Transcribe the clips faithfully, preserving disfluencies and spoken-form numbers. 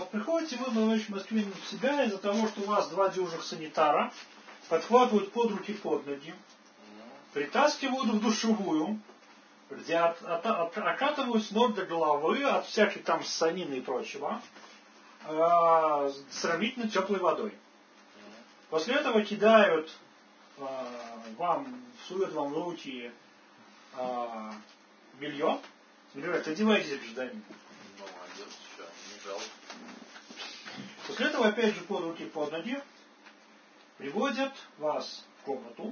приходите вы, Владимир Москвин, в себя из-за того, что у вас два дюжих санитара подхватывают под руки, под ноги, притаскивают в душевую, где от, от, от, окатывают с ног до головы от всякой там ссанины и прочего, э, сравнительно теплой водой. После этого кидают э, вам, суют вам в руки э, белье. Говорят, одевайтесь, гражданин. Молодец, что, не жалко. После этого опять же под руки, под ноги приводят вас в комнату,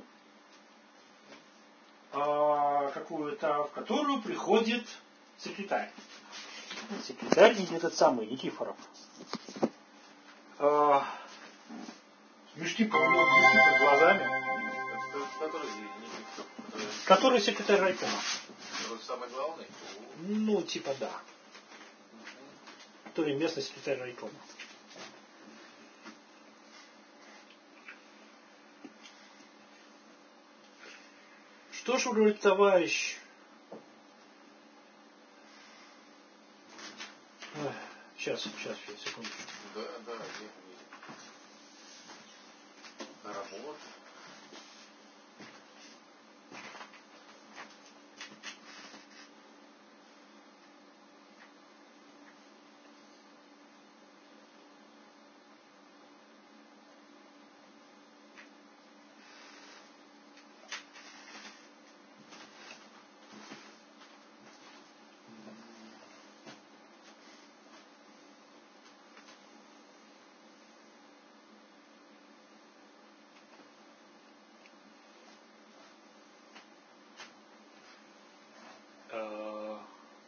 э, какую-то, в которую приходит секретарь. Секретарь этот самый Никифоров. Э, мешки под глазами. Который, который секретарь райкома. который самый главный? Ну, типа да. Который местный секретарь райкома. Что ж, говорит товарищ, Ой, сейчас, сейчас, сейчас, секундочку. Да, да, я на работу. Э,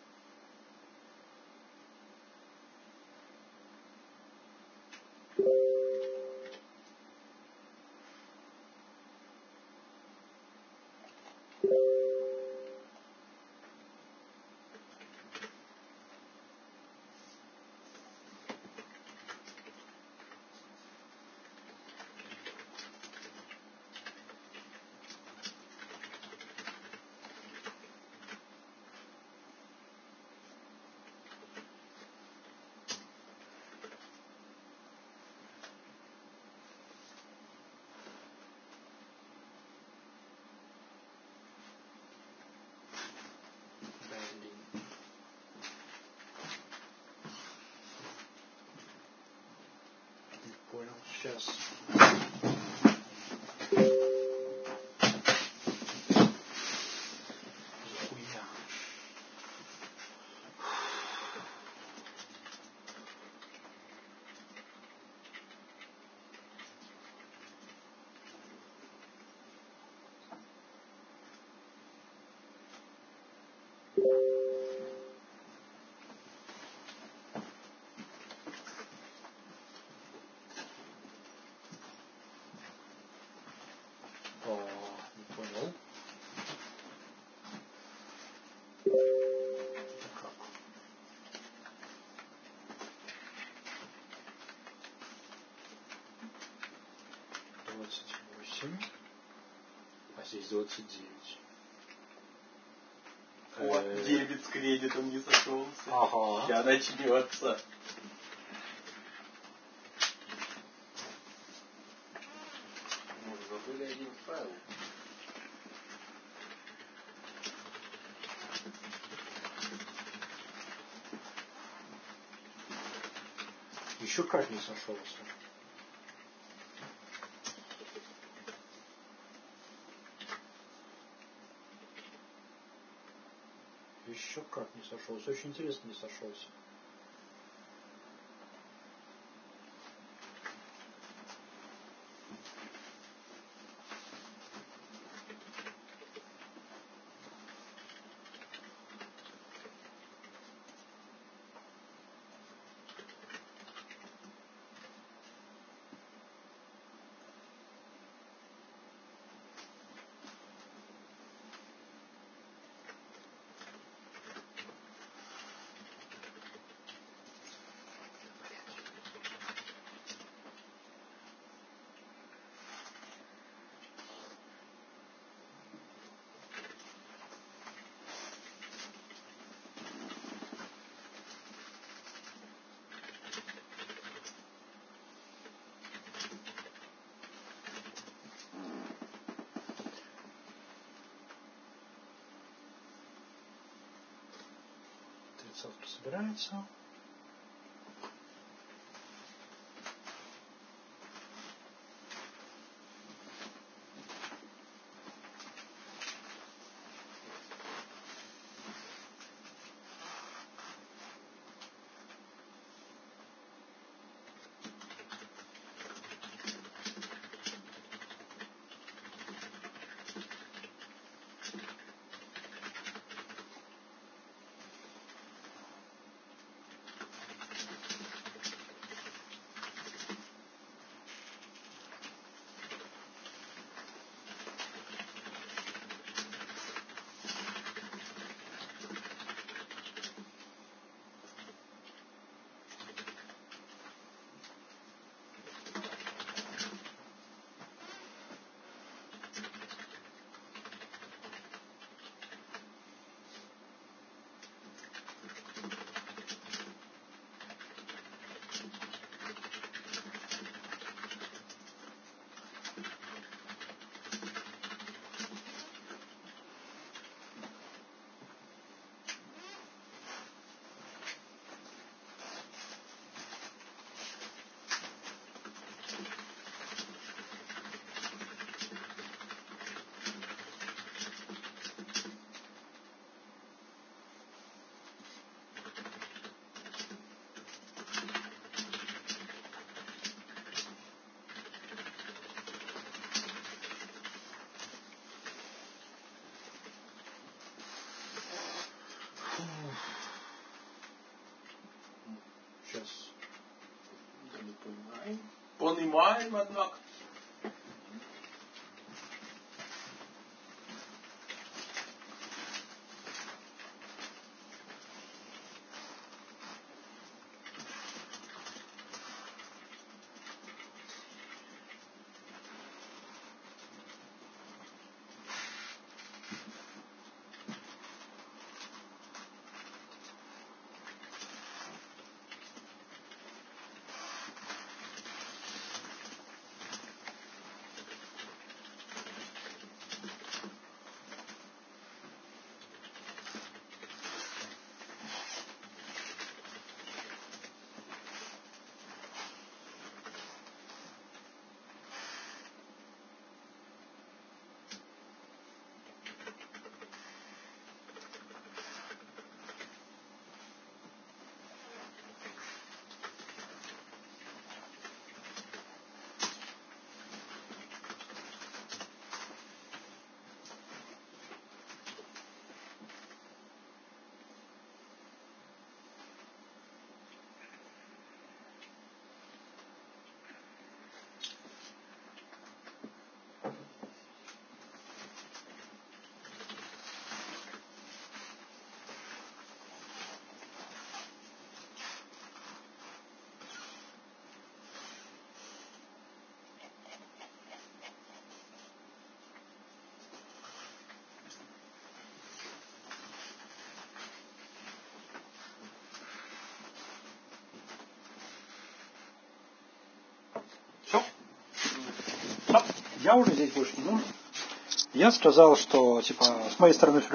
Понял, сейчас. Хуйня. О, не понял. Как? двадцать восемь. А здесь двадцать девять. Вот, Э, дебет с кредитом не сошелся. Ага. Сейчас начнется. Может, забыли один файл? Еще как не сошелся. Еще как не сошелся. Очень интересно не сошелся. Завтра собирается. Сейчас. Не понимаю. Понимаем, однако. Все. Да, я уже здесь больше не нужен. Я сказал, что типа с моей стороны